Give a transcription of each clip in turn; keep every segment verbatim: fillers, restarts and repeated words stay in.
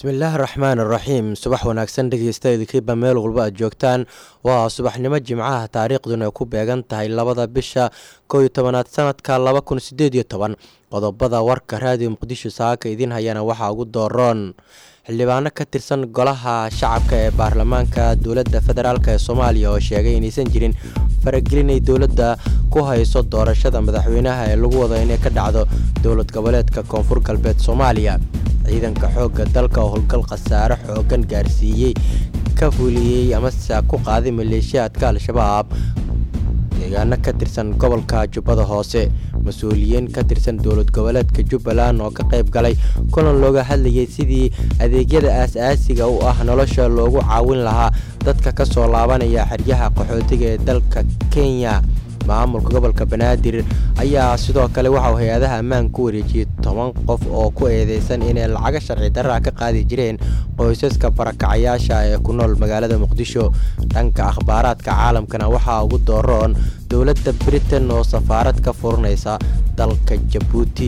bismillaahi raxmaani raxiim subax wanaagsan dhegeystayaal meel walba aad joogtaan waa subaxnimo jimcaha taariikhduna ku beegan tahay labada bisha kow iyo tobanaad sanadka laba kun sideed iyo toban qodobada warka raadiyo muqdisho saaka idin hayana waxaa ugu dooroon xildhibaano ka tirsan golaha shacabka ee baarlamaanka dowladda federaalk ee Soomaaliya oo sheegay inaysan jirin faragelinay dowladda ku hayso doorashada madaxweynaha ee lagu wado inay ka dhacdo dowlad goboleedka Koonfur Galbeed Soomaaliya ciidanka xoogga dalka oo howlgal khasaare xoogan gaarsiiyay ka fuliyay ama ku qaaday maleeshiyaadka al-shabaab deegaano ka tirsan gobolka Jubbada Hoose mas'uuliyiin ka tirsan dowlad goboleedka Jubbaland oo ka qayb galay kulan looga hadlayay sidii adeegyada aasaasiga u ah nolosha loogu caawin lahaa dadka ka soo laabanaya xeryaha qaxootiga ee dalka Kenya maamulka gobolka Banaadir ayaa sidoo kale waxa uu hay'adaha ammaanka ku wareejiyay toban qof oo ku eedeysan inay lacag sharci darro ka qaadi jireen qoysaska barakacayaasha ee ku nool magaalada Muqdisho dhanka akhbaaraadka caalamkana waxa ugu dooroon dowladda Britain oo safaarad ka furanaysa dalka Djibouti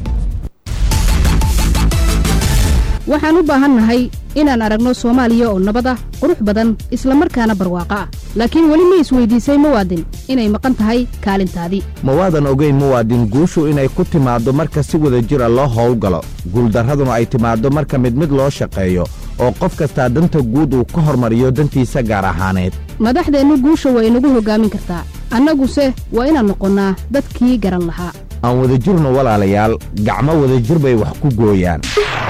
waxaan u baahannahay inaan aragno Soomaaliya oo nabad ah qurux badan isla markaana barwaaqo ah laakiin wali ma isweydiisay muwaadin inay maqan tahay kaalintaadii mawaadan ogeyn muwaadin guushu inay ku timaado marka si wada jir ah loo howlgalo guuldarraduna ay timaado marka mid mid loo shaqeeyo oo qof kasta danta guud uu ka hormariyo dantiisa gaar ahaaneed madaxdeenu guusha way inagu hogaamin kartaa annaguse waa inaan noqonnaa dadkii garan lahaa aan wada jirno walaalayaal gacmo wada jir bay wax ku gooyaan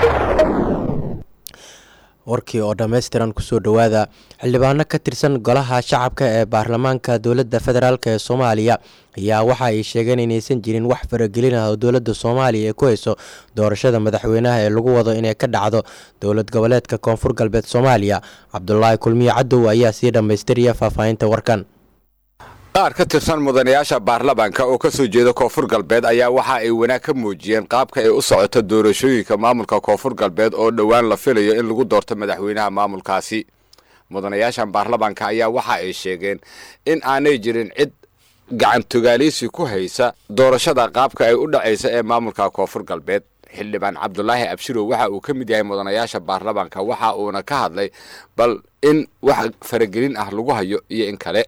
warkii oo dhameystiran ku soo dhawaada xildhibaano ka tirsan golaha shacabka ee baarlamaanka dowladda federaalk ee Soomaaliya ayaa waxa ay sheegeen inaysan jirin wax faragelin ah oo dowladda Soomaaliya ku hayso doorashada madaxweynaha ee lagu wado inay ka dhacdo dowlad goboleedka Koonfur Galbeed Soomaaliya Cabdullaahi Kulmiye Cadow ayaa sii dhameystiraya faahfaahinta warkan qaar ka tirsan mudanayaasha baarlamaanka oo ka soo jeeda Koonfur Galbeed ayaa waxa ay wanaag ka muujiyeen qaabka ay u socoto doorashooyinka maamulka Koonfur Galbeed oo dhawaan la filayo in lagu doorto madaxweynaha maamulkaasi mudanayaasha baarlamaanka ayaa waxa ay sheegeen in aanay jirin cid gacan togaaleysi ku haysa doorashada qaabka ay u dhacayso ee maamulka Koonfur Galbeed xildhibaan Cabdullaahi Abshirow waxa uu ka mid yahay mudanayaasha baarlamaanka waxa uuna ka hadlay bal in wax faragelin ah lagu hayo iyo in kale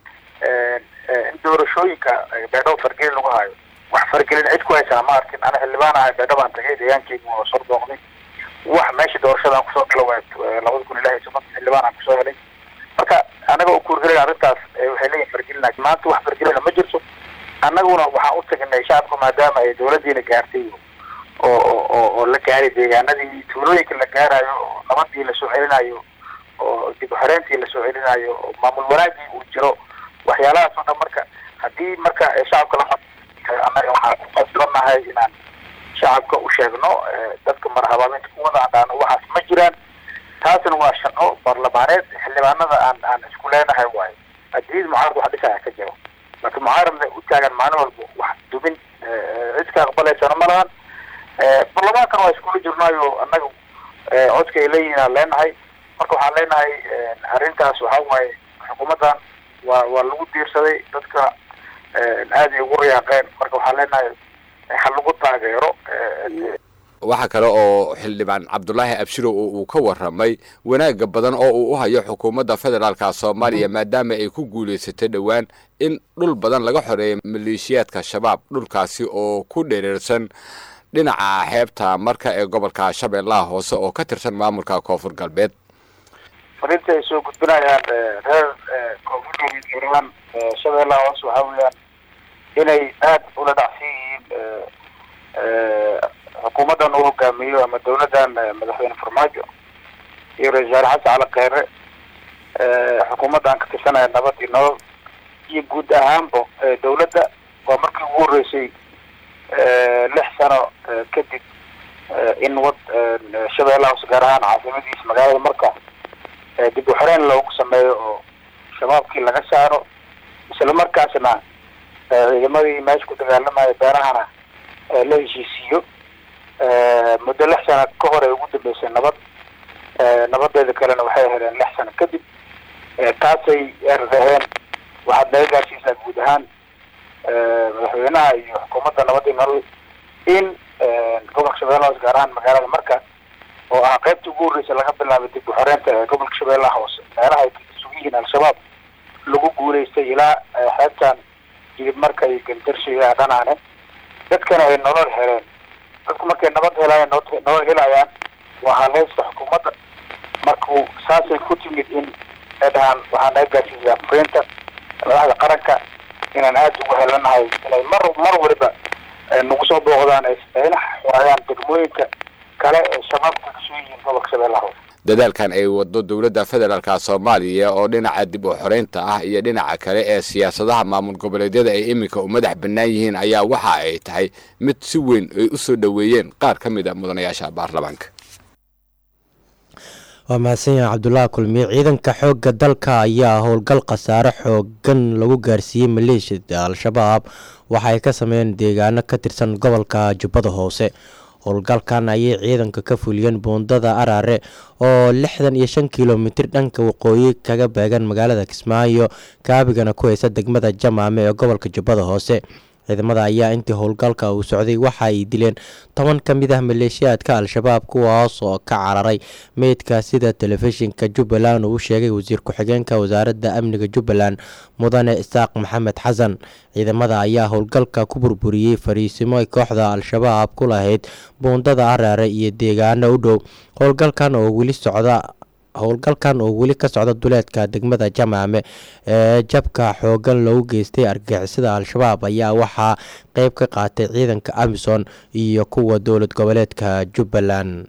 doorashooyinka beedhow fargelin lagu hayo wax fargelin cid ku haysa ma arkin ana xildhibaan ah beedhow baan tagay deegaankayga oo soo dooqday wax meesha doorashada aan kusoo galay labada kun iyo lix iyo toban xildhibaan aan kusoo helay marka anaga oo kuurgelay arrintaas waxay leeyihiin fargelin maanta wax fargelin ma jirto annaguna waxaan u tagnay shacabka maadaama ay dowladdiina gaartay oo oo oo la gaaray deegaanadii tuulooyinka la gaarayo oo nabadii la soo celinayo oo dib u xireentii la soo celinayo oo maamul wanaagii uu jiro waxyaalahaas oo dhan marka haddii marka shacabka la anaga waxaan ku qasbannahay inaan shacabka u sheegno dadka marhabaabinta ku wada adhaano waxaas ma jiraan taasina waa shaqo baarlamaaneed xildhibaanada aan aan isku leenahay waayo addiid mucaarad wax dhisaya ka jiro laakiin mucaaradna u taagan maalin walba wax dumin cid ka aqbalaysana ma lahan baarlamaankana waa iskula jirnaayo annaga codka ay leeyihiin aan leenahay marka waxaan leenahay arrintaas waxaa waaye xukuumaddan waa waa lagu diirsaday dadka aad ay ugu riyaaqeen marka waxaan leenahay ha lagu taageero waxa kale oo xildhibaan Cabdullaahi Abshirow uu ka waramay wanaaga badan oo uu u hayo xukuumadda federaalka Soomaaliya maadaama ay ku guuleysatay dhawaan in dhul badan laga xoreeyo maleeshiyaadka shabaab dhulkaasi oo ku dhereersan dhinaca xeebta marka ee gobolka Shabeellaha Hoose oo ka tirsan maamulka Koonfur Galbeed farinta ay soo gudbinayaan reer Koonfur Galbeed Hiiraan Shabeellaha Hoose waxa weeyaan inay aad ula dhacsan yihiin xukuumaddan uu hogaamiyo ama dowladdan madaxweyne Farmaajo iyo ra-iisul wasaare Xasan Cali Kheyre xukuumaddan ka tirsanaya nabad iyo nolol iyo guud ahaanba dowladda waa markii ugu horreysay lix sano kadib in wad Shabeellaha Hoose gaar ahaan caasimadiisa magaalada marka dib u xireen loogu sameeyo oo shabaabkii laga saaro isla markaasna ciidamadii meesha ku dagaalamaya beerahana la heshiisiiyo muddo lix sano ka hor ay ugu dambeysay nabad nabadeeda kalena waxay heleen lix sano kadib taasay eerdaheen waxaad naga gaarsiisaa guud ahaan madaxweynaha iyo xukuumadda nabadii nolol in gobolka Shabeellaha Hoose gaar ahaan magaalada marka oo ah qaybtii ugu horreysay laga bilaabay dib u xoreynta ee gobolka shabeellaha hoose meelaha ay isugu yihiin al-shabaab lagu guulaystay ilaa xeebtan jidib marka ay galdarshiga dhanaane dadkana ay nolol heleen dadku markay nabad helayaan nolol helayaan waa haleysta xukuumadda markuu saasay ku timid in ay dhahaan waxaan naga gaarsiisaa furiinta madaxda qaranka inaan aada ugu helanahay inay mar mar waliba nagu soo booqdaan ay xoreeyaan degmooyinka kale ee shabaabka kasoo yihiin gobolka shabeellaha hoose dadaalkan ay wado dowladda federaalka Soomaaliya oo dhinaca dib u xoreynta ah iyo dhinaca kale ee siyaasadaha maamul goboleedyada ay iminka u madax bannaan yihiin ayaa waxa ay tahay mid si weyn ay u soo dhaweeyeen qaar ka mid ah mudanayaasha baarlamaanka. waa mahadsan yahay cabdullaahi kulmiye. ciidanka xoogga dalka ayaa howlgal khasaare xoogan lagu gaarsiiyey maleeshiyada al-shabaab waxa ay ka sameeyeen deegaano ka tirsan gobolka jubbada hoose. howlgalkan ayay ciidanka ka fuliyeen buundada araare oo lixdan iyo shan kilomitir dhanka waqooyi kaga beegan magaalada Kismaayo kaabigana ku haysa degmada Jamaame ee gobolka Jubbada Hoose. ciidamada ayaa intii howlgalka uu socday waxa ay dileen toban ka mid ah maleeshiyaadka al-shabaab kuwaas oo ka cararay meydka sida telefishinka Jubbaland uu sheegay wasiir ku-xigeenka wasaaradda amniga Jubbaland mudane Isaaq Maxamed Xasan. ciidamada ayaa howlgalka ku burburiyey fariisimo ay kooxda al-shabaab ku lahayd buundada araare iyo deegaano u dhow. howlgalkan oo weli socda howlgalkan oo weli ka socda duleedka degmada Jamaame ee jabka xoogan loogu geystay argagixisada al-shabaab ayaa waxaa qayb ka qaatay ciidanka Amisom iyo kuwa dowlad goboleedka Jubbaland.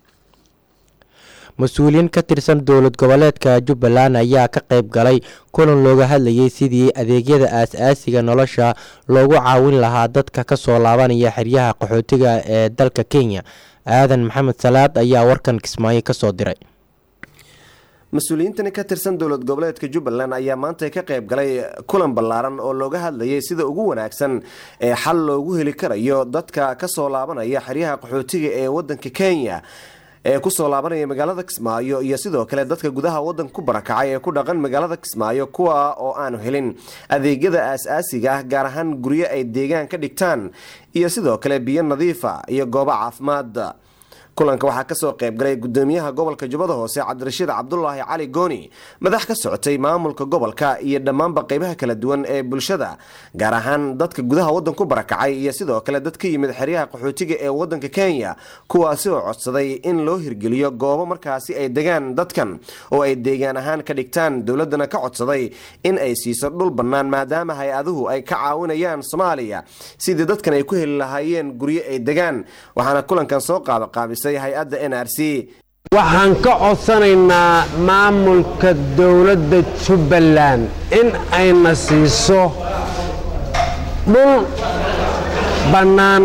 mas-uuliyiin ka tirsan dowlad goboleedka Jubbaland ayaa ka qayb galay kulan looga hadlayay sidii adeegyada aasaasiga nolosha loogu caawin lahaa dadka ka soo laabanaya xeryaha qaxootiga ee dalka Kenya. aadan maxamed salaad ayaa warkan Kismaayo ka soo diray. mas-uuliyiintani ka tirsan dowlad goboleedka Jubbaland ayaa maanta ka qayb galay kulan ballaaran oo looga hadlayay sida ugu wanaagsan ee xal loogu heli karayo dadka ka soo laabanaya xeryaha qaxootiga ee wadanka Kenya ee ku soo laabanaya magaalada Kismaayo iyo sidoo kale dadka gudaha wadanka ku barakacay ee ku dhaqan magaalada Kismaayo kuwa oo aan helin adeegyada aasaasiga ah gaar ahaan guryo ay deegaan ka dhigtaan iyo sidoo kale biyo nadiif ah iyo goobo caafimaad. kulanka waxaa ka soo qayb galay gudoomiyaha gobolka Jubbada Hoose Cabdirashiid Cabdullaahi Cali Gooni, madax ka socotay maamulka gobolka iyo dhammaanba qaybaha kala duwan ee bulshada gaar ahaan dadka gudaha wadanka ku barakacay iyo sidoo kale dad ka yimid xeryaha qaxootiga ee wadanka Kenya kuwaasi oo codsaday in loo hirgeliyo goobo markaasi ay degaan dadkan oo ay deegaan ahaan ka dhigtaan. dowladana ka codsaday in ay siiso dhul bannaan maadaama hay-aduhu ay ka caawinayaan Soomaaliya sidii dadkan ay ku heli lahaayeen guryo ay degaan. waxaana kulankan soo qaab qaabisay hay-adda N R C. waxaan ka codsanaynaa maamulka dowladda Jubbaland in ayna siiso dhul bannaan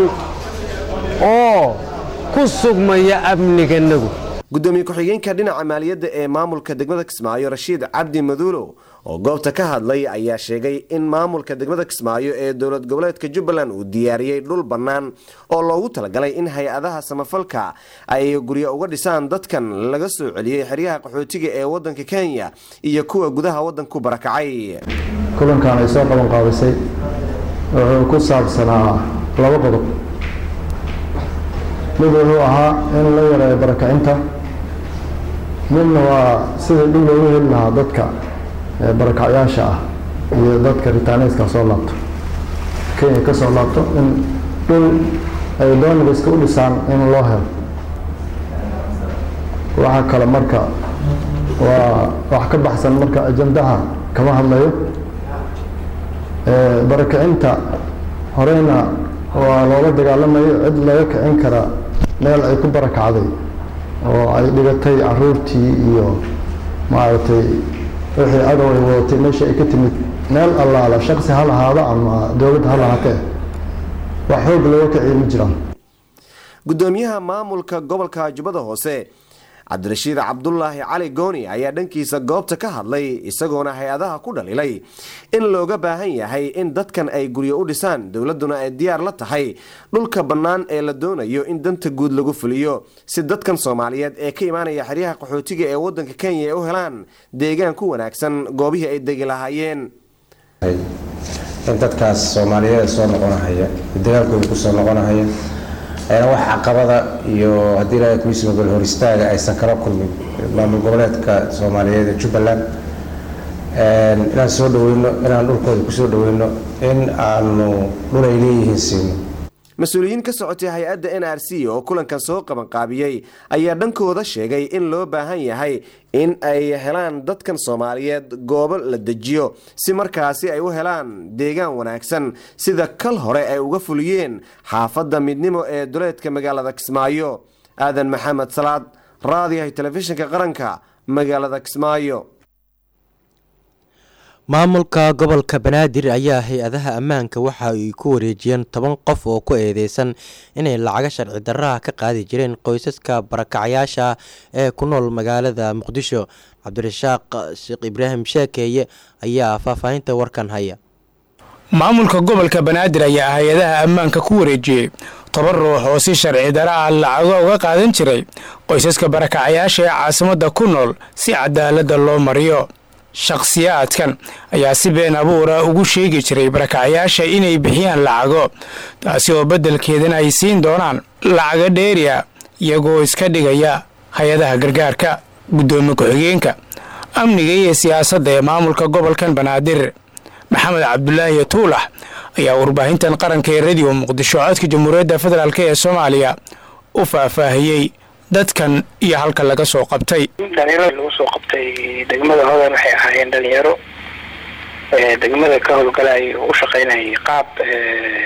oo ku sugmaya amniganagu. gudoomiye ku-xigeenka dhinaca maaliyadda ee maamulka degmada Kismaayo Rashiid Cabdi Maduulo oo goobta ka hadlay ayaa sheegay in maamulka degmada Kismaayo ee dowlad goboleedka Jubbaland uu diyaariyay dhul bannaan oo loogu talagalay in hay-adaha samafalka ay guryo uga dhisaan dadkan laga soo celiyay xeryaha qaxootiga ee wadanka Kenya iyo kuwa gudaha wadanka ku barakacay. kulankan ay soo qaban qaadisay wuxuu ku saabsanaa laba qodob. mid wuxuu ahaa in la yareeyo barakacinta, midna waa sidii dhul loogu heli lahaa dadka barakacyaasha ah iyo dadka ritaaneyska soo laabto Kenya ka soo laabto in dhul ay doonayska u dhisaan in loo helo. waxa kale marka waa wax ka baxsan marka ajandaha kama hadlayo ee barakacinta horeyna waa loola dagaalamayo cid laga kicin kara meel ay ku barakacday oo ay dhigatay caruurtii iyo maaragtay wixii adow ay wadatay meesha ay ka timid meel allaala shaqsi ha lahaada ama dowlad ha lahaatee wax xoog looga kiciyo ma jiraan. gudoomiyaha maamulka gobolka Jubbada Hoose Cabdirashiid Cabdullaahi Cali Gooni ayaa dhankiisa goobta ka hadlay isagoona hay-adaha ku dhalilay in looga baahan yahay in dadkan ay guryo u dhisaan. dowladuna ay diyaar la tahay dhulka bannaan ee la doonayo in danta guud lagu fuliyo si dadkan Soomaaliyeed ee ka imaanaya xeryaha qaxootiga ee wadanka Kenya ay u helaan deegaan ku wanaagsan goobihii ay degi lahaayeen. in dadkaas Soomaaliyeed soo noqonaya deegaankooda ku soo noqonaya wax caqabada iyo haddii la kumiisiga gol hor istaaga aysan kala kulmin maamul goboleedka Soomaaliyeed ee Jubbaland inaan soo dhaweyno inaan dhulkooda ku soo dhaweyno in aanu dhul ay leeyihiin siino. mas-uuliyiin ka socotay hay-adda N R C oo kulankan soo qaban qaabiyay ayaa dhankooda sheegay in loo baahan yahay in ay helaan dadkan Soomaaliyeed goobo la dejiyo si markaasi ay u helaan deegaan wanaagsan sida kal hore ay uga fuliyeen xaafadda midnimo ee duleedka magaalada Kismaayo. Aadan Maxamed Salaad, raadiyaha telefishinka qaranka, magaalada Kismaayo. maamulka gobolka Banaadir ayaa hay-adaha ammaanka waxa ay ku wareejiyeen toban qof oo ku eedeysan inay lacag sharci darro ka qaadi jireen qoysaska barakacayaasha ee ku nool magaalada Muqdisho. Cabdirashaaq Sheekh Ibraahim Sheekeeye ayaa faahfaahinta warkan haya. maamulka gobolka Banaadir ayaa hay-adaha ammaanka ku wareejiyay toban ruux oo si sharci darro ah lacag uga qaadan jiray qoysaska barakacayaasha ee caasimadda ku nool si cadaalad loo mariyo. shakhsiyaadkan ayaa si been abuura ugu sheegi jiray barakacayaasha inay bixiyaan lacago, taasi oo beddelkeedana ay siin doonaan lacago dheeriya iyagoo iska dhigaya hay-adaha gargaarka. Gudoomiye ku-xigeenka amniga iyo siyaasadda ee maamulka gobolkan Banaadir Maxamed Cabdullaahi Tuulax ayaa warbaahintan qaranka ee radio Muqdisho codka Jamhuuriyadda Federaalk ee Soomaaliya u faahfaahiyay dadkan iyo halka laga soo qabtay. dhalinyaro lagu soo qabtay degmada Hodan waxay ahaayeen dhalinyaro ee degmada ka howlgalay u shaqeynay qaab ee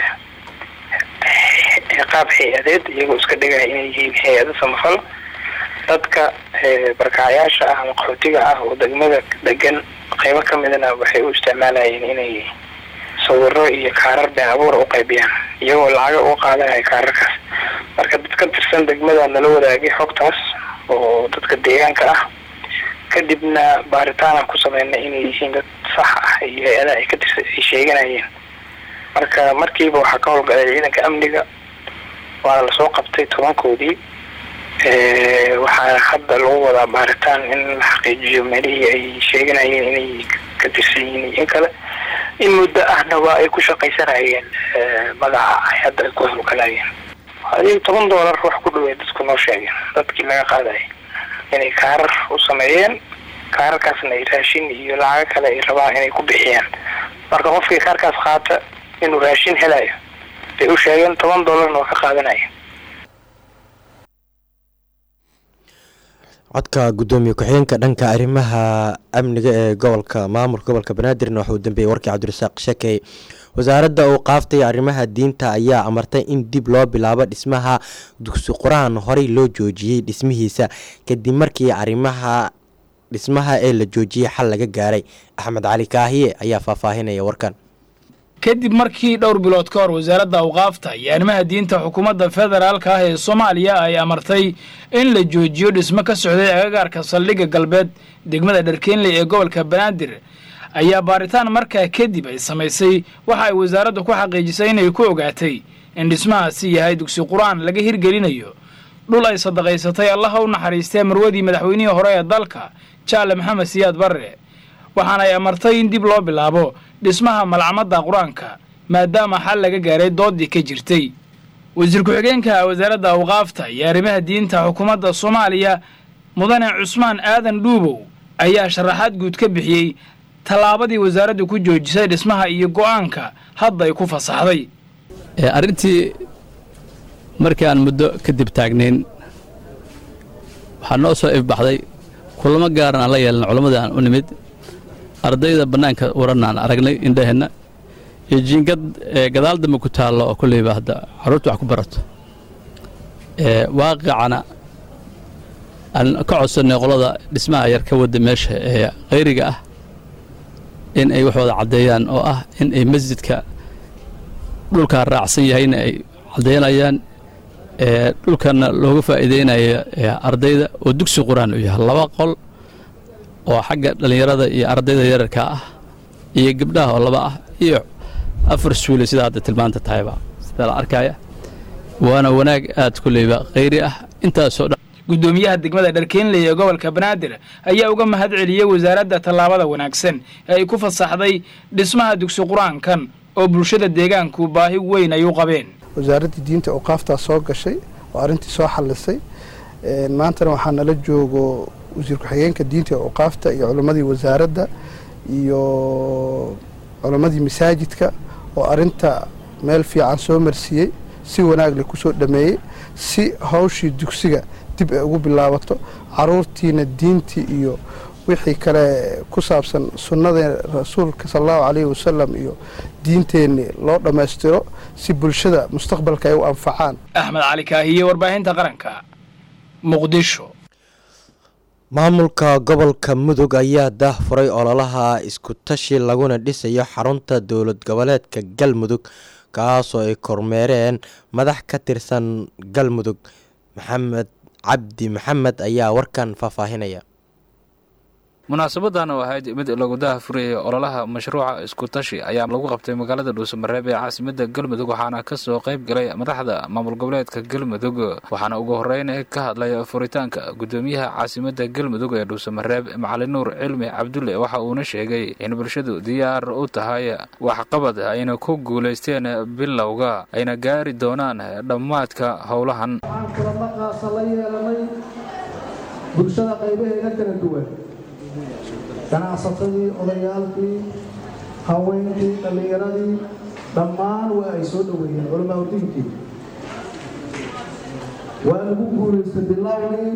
qaab hay'adeed iyagoo iska dhigay inay yihiin hay'ado samafal. dadka barakacayaasha ah ama qaxootiga ah oo degmada degan qaybo ka midna waxay u isticmaalayeen inay sawirro iyo kaarar been abuur u qaybiyaan iyagoo lacag u qaadanaya kaararkaas. marka dadka tirsan degmada nala wadaagay xogtaas oo dadka deegaanka ah kadibna baaritaan ku sameynay inay yihiin dad sax ah iyo hay-ada ay ka tirsan ay sheeganayeen. marka markiiba waxaa ka howlgalay ciidanka amniga waa la soo qabtay tobankoodii. waxaa hadda lagu wadaa baaritaan in la xaqiijiyo meelihii ay sheeganayeen inay ka tirsan yihiin in kale. in muddo ahna waa ay ku shaqaysanayeen magaca ay hadda ay ku howlgalayeen. hadii toban doolar wax ku dhaweey dadku noo sheegeen dadkii laga qaaday inay kaarar u sameeyeen, kaararkaasna ay raashin iyo lacag kale ay rabaan inay ku bixiyaan. marka qofkii kaarkaas qaata inuu raashin helayo bay u sheegeen toban doolarna waa ka qaadanayeen. codka gudoomiye ku-xigeenka dhanka arrimaha amniga ee gobolka maamulka gobolka Banaadir wuxuu dambeeyay warkii Cabdirashaaq Sheekey. wasaaradda uu qaaftay arrimaha diinta ayaa amartay in dib loo bilaabo dhismaha dugsi quraan horey loo joojiyay dhismihiisa kadib markii arrimaha dhismaha ee la joojiyay xal laga gaaray. Axmed Cali Kaahiye ayaa faahfaahinaya warkan. kadib markii dhowr bilood ka hor wasaaradda awqaafta iyo arrimaha diinta xukuumadda federaalka ah ee Soomaaliya ay amartay in la joojiyo dhismo ka socday agagaarka saldhigga galbeed degmada Dharkeenley ee gobolka Banaadir ayaa baaritaan markaa kadib ay samaysay waxa ay wasaaraddu ku xaqiijisay inay ku ogaatay in dhismahaasi yahay dugsi quraan laga hirgelinayo dhul ay sadaqaysatay Allah u naxariistay marwadii madaxweynihii hore ee dalka Jaale Maxamed Siyaad Barre. waxaana ay amartay in dib loo bilaabo dhismaha malcamada quraanka maadaama xal laga gaaray doodii ka jirtay. wasiir ku-xigeenka wasaaradda awqaafta iyo arrimaha diinta xukuumadda Soomaaliya mudane Cusmaan Aadan Dhuubow ayaa sharaxaad guud ka bixiyay talaabadii wasaaraddu ku joojisay dhismaha iyo go'aanka hadda ay ku fasaxday. ee arintii markii aan muddo kadib taagnayn waxaa noo soo ifbaxday kulamo gaaran aan la yeelan culimmada aan u nimid ardayda bannaanka waranaan aragnay indhaheenna iyo jiingad gadaal dambe ku taallo oo kolleyba hadda carruurta wax ku barato waaqicana aan ka codsannay qolada dhismaha yar ka wadda meesha ee khayriga ah in ay waxooda caddeeyaan oo ah in ay masjidka dhulkaa raacsan yahayna ay caddeynayaan dhulkana looga faa'iideynayo ardayda oo dugsi quraan u yahay laba qol oo xagga dhallinyarada iyo ardayda yararka ah iyo gabdhaha oo laba ah iyo afar suule sida hadda tilmaanta tahayba sida la arkaya waana wanaag aad kulleyba khayri ah intaasoo dhan. gudoomiyaha degmada Dharkeenley ee gobolka Banaadir ayaa uga mahad celiyay wasaaradda tallaabada wanaagsan ee ay ku fasaxday dhismaha dugsi quraankan oo bulshada deegaanku baahi weyn ay u qabeen. wasaaraddii diinta awqaaftaa soo gashay oo arrintii soo xallisay maantana waxaa nala joogo wasiir ku-xigeenka diinta awqaafta iyo culimmadii wasaaradda iyo culimmadii masaajidka oo arrinta meel fiican soo marsiiyey si wanaagle kusoo dhameeyey si hawshii dugsiga dib ay ugu bilaabato caruurtiina diintii iyo wixii kale ku saabsan sunnada rasuulka sallallahu calayhi wasallam iyo diinteenni loo dhammaystiro si bulshada mustaqbalka ay u anfacaan. axmed cali kaahiye warbaahinta qaranka muqdisho. maamulka gobolka mudug ayaa daahfuray ololaha isku tashi laguna dhisayo xarunta dowlad goboleedka galmudug kaasoo ay kormeereen madax ka tirsan galmudug. maxamed cabdi maxamed ayaa warkan faahfaahinaya. munaasabadan oo ahayd mid lagu daahfurayay ololaha mashruuca isku tashi ayaa lagu qabtay magaalada dhuusamareeb ee caasimada galmudug waxaana kasoo qayb galay madaxda maamul goboleedka galmudug waxaana ugu horeyn ka hadlay furitaanka gudoomiyaha caasimada galmudug ee dhuusamareeb macalin nuur cilmi cabdulle waxa uuna sheegay in bulshadu diyaar u tahay waxqabad ayna ku guulaysteen bilowga ayna gaari doonaan dhammaadka howlahan. bulshada qaybaheeda kala duwan ganacsatadii odayaalkii haweenkii dhallinyaradii dhammaan waa ay soo dhoweeyeen culamaa udiinkii waa lagu guulaystay bilowgii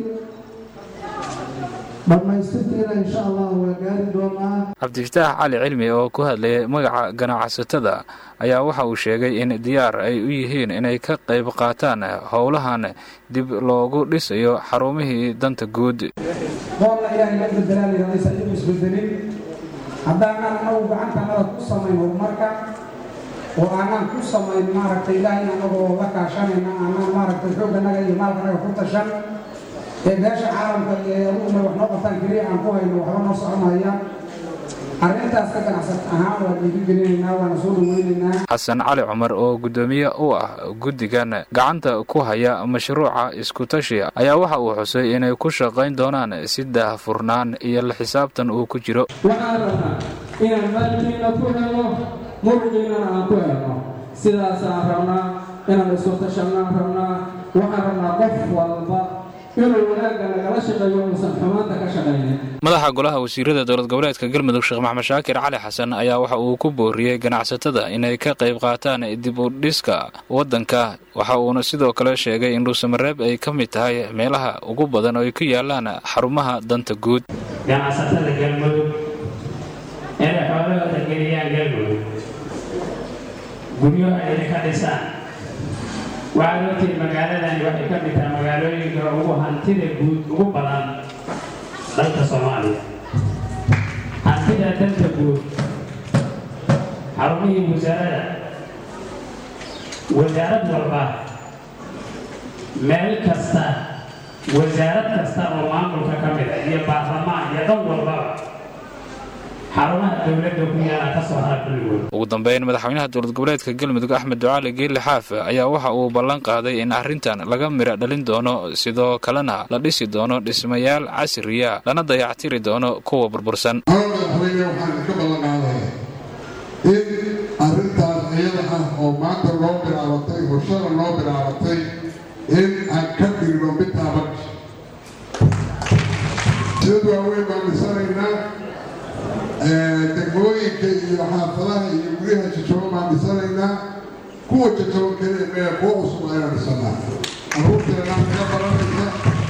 dhammaystirtiina insha allah waa gaari doonaa. cabdifataax cali cilmi oo ku hadlayay magaca ganacsatada ayaa waxa uu sheegay in diyaar ay u yihiin inay ka qayb qaataan howlahan dib loogu dhisayo xarumihii danta guud. doonna ilaahay la bedelaalaya aysan igu isbedelin haddaanan anagu gacantanada ku samayn horumarka oo aanaan ku samayn maaragtay ilaahay anagoo la kaashanayna aanaan maaragtay xoogganaga iyo maalkanaga ku tashan ee beesha caalamka iyo aduguna wax noo qabtaan keliya aan ku hayno waxba noo soconaya arrintaas ka ganacsat ahaan waa dhiirigelinaynaa waana soo dhaweynaynaa. xasan cali cumar oo gudoomiye u ah guddigan gacanta ku haya mashruuca isku tashi ayaa waxa uu xusay inay ku shaqayn doonaan si daahfurnaan iyo la xisaabtan uu ku jiro. waxaan rabnaa inaan maalkiina ku helno muruqiinana aan ku helno sidaasaan rabnaa inaan isku tashanaan rabnaa waxaan rabnaa qof walba inuu wanaagga nagala shaqeeyo uusan xumaanta ka shaqaynin. madaxa golaha wasiirada dowlad goboleedka galmudug sheekh maxamed shaakir cali xasan ayaa waxa uu ku booriyey ganacsatada inay ka qayb qaataan dib u dhiska waddanka waxa uuna sidoo kale sheegay in dhuusamareeb ay ka mid tahay meelaha ugu badan oo ay ku yaalaan xarumaha danta guud. ganacsatada galmudug inay xoolahooda geliyaan galmudug guryaha ay ka dhisaan waxaad ogtihiin magaaladani waxay ka mid tahay magaalooyinka ugu hantida guud ugu badan dalka soomaaliya. hantida danta guud xarumihii wasaarada wasaarad walba meel kasta wasaarad kasta oo maamulka ka mid ah iyo baarlamaan iyo dhan walbaba ugu dambeyn madaxweynaha dowlad goboleedka galmudug axmed ducaali geelle xaaf ayaa waxa uu ballan qaaday in arrintan laga miro dhalin doono sidoo kalena la dhisi doono dhismayaal casriya lana dayactiri doono kuwa burbursan. madaxweyne waxaan ka ballan qaadaya in arrintaas iyada ah oo maanta loo bilaabatay bulshada loo bilaabatay in aan ka dhigno mid taaban jid waaweyn baan dhisanaynaa degmooyinka iyo xaafadaha iyo guryaha jajaban baan dhisanaynaa kuwa jajaban kale mee kuwa cusub ayaan dhisanaa carruurteena naga baranaysa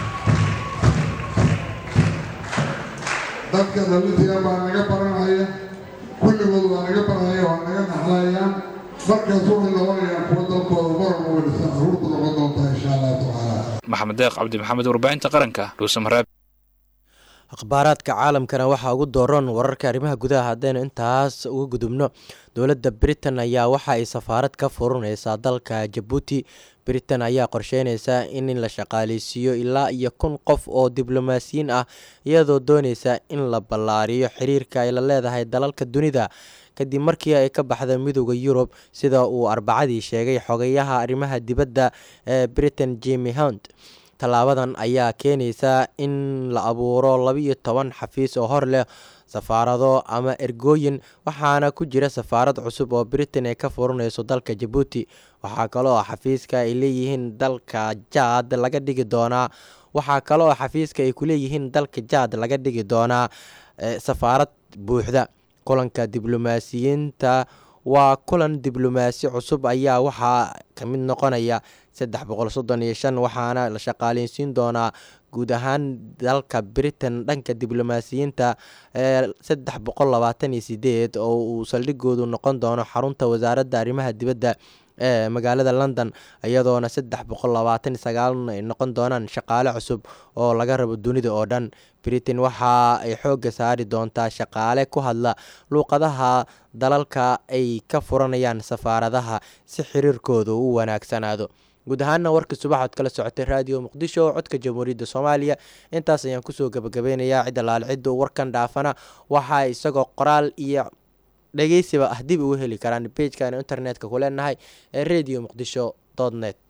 dadka dhalintiga baa naga baranaya kulligood waa naga baranaya waa naga naxlayaan markaas waxay noqonayaan kuwa dalkooda maralba way dhisa carruurta noqon doontaa insha allahu tacaala. maxamed deeq cabdi maxamed warbaahinta qaranka dhuusamareeb. akhbaaraadka caalamkana waxaa ugu dooran wararka arrimaha gudaha haddaynu intaas uga gudubno. dowladda britain ayaa waxa ay safaarad ka furaneysaa dalka jabuuti. britain ayaa qorsheyneysaa in la shaqaaleysiiyo ilaa iyo kun qof oo diblomaasiyiin ah iyadoo dooneysa in la ballaariyo xiriirka ay la leedahay dalalka dunida kadib markii ay ka baxda midooda yurub sida uu arbacadii sheegay xogayaha arrimaha dibadda ee britain jimmy hunt. tallaabadan ayaa keenaysa in la abuuro labiiyo toban xafiis oo hor leh safaarado ama ergooyin, waxaana ku jira safaarad cusub oo Britain ay ka furanayso dalka Jabuuti. waxaa kaloo xafiiska ay leeyihiin dalka Jaad laga dhigi doonaa waxaa kaloo xafiiska ay ku leeyihiin dalka Jaad laga dhigi doonaa safaarad buuxda. kulanka diblomaasiyiinta waa kulan diblomaasi cusub ayaa waxaa ka mid noqonaya saddex boqol soddon iyo shan waxaana la shaqaaleysiin doonaa guud ahaan dalka Britain dhanka diblomaasiyiinta saddex boqol labaatan iyo sideed oo uu saldhigoodu noqon doono xarunta wasaaradda arrimaha dibadda ee magaalada London, iyadoona saddex boqol labaatan iyo sagaal ay noqon doonaan shaqaale cusub oo laga rabo dunida oo dhan. Britain waxa ay xoogga saari doontaa shaqaale ku hadla luuqadaha dalalka ay ka furanayaan safaaradaha si xiriirkoodu u wanaagsanaado. guud ahaana warka subaxood kala socotay raadiyo muqdisho codka jamhuuriyadda Soomaaliya intaas ayaan kusoo gabagabeynayaa. cid alaal cid warkan dhaafana waxa isagoo qoraal iyo dhageysiba ah dib ugu heli karaan page-kan internetka ku leenahay ee radio muqdisho dot net.